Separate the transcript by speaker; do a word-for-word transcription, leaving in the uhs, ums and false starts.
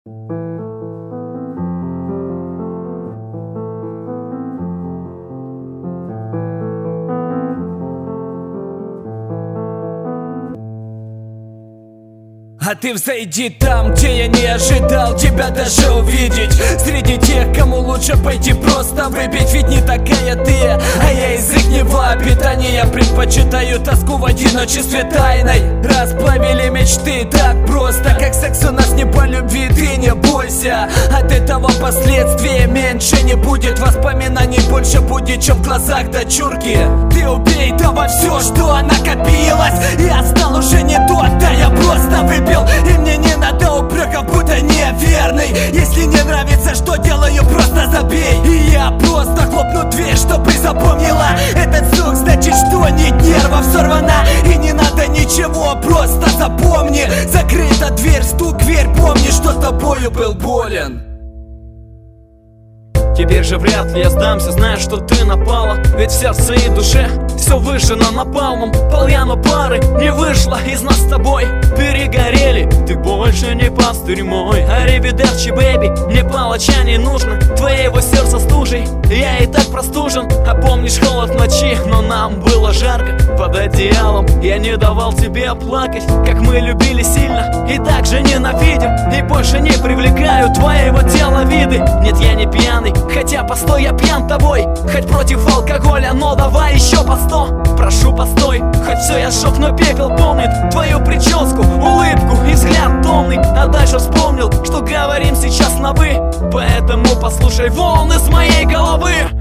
Speaker 1: А ты взойди там, где я не ожидал тебя даже увидеть. Среди тех, кому лучше пойти просто выпить. Ведь не такая ты, а я из ихнего питания. Предпочитаю тоску в одиночестве тайной. Расплавили мечты так просто, как секс у нас не по любви. Ты не бойся, от этого последствия меньше не будет. Воспоминаний больше будет, чем в глазах дочурки. Ты убей давай все, что накопилось. Я стал уже не тот, да я просто выпил. И мне не надо упреков, будто неверный. Если не нравится, что делаю, просто забей. И я просто хлопну дверь, чтобы запомнила. Этот звук значит, что нить нервов сорвана. И не надо ничего, просто запомни. Закрыта дверь, стук, верь, помни, что тобою был болен.
Speaker 2: Теперь же вряд ли я сдамся, зная, что ты напала. Ведь в сердце и душе все выжжено напалмом. Польяно пары не вышло из нас с тобой. Перегорели, ты больше не пастырь мой. Аривидерчи, бэйби, мне палача не нужно. Твоего сердца стужей, я и так простужен. А помнишь холод ночи, но нам было жарко под одеялом. Я не давал тебе плакать, как мы любили сильно. И так же ненавидим, и больше не привлекаю твоего тела виды. Нет, я не пьяный, хотя постой, я пьян тобой. Хоть против алкоголя, но давай еще по сто. Прошу, постой, хоть все я сжег, но пепел помнит твою прическу, улыбку и взгляд томный. А дальше вспомнил, что говорим сейчас на вы. Поэтому послушай волны с моей головы.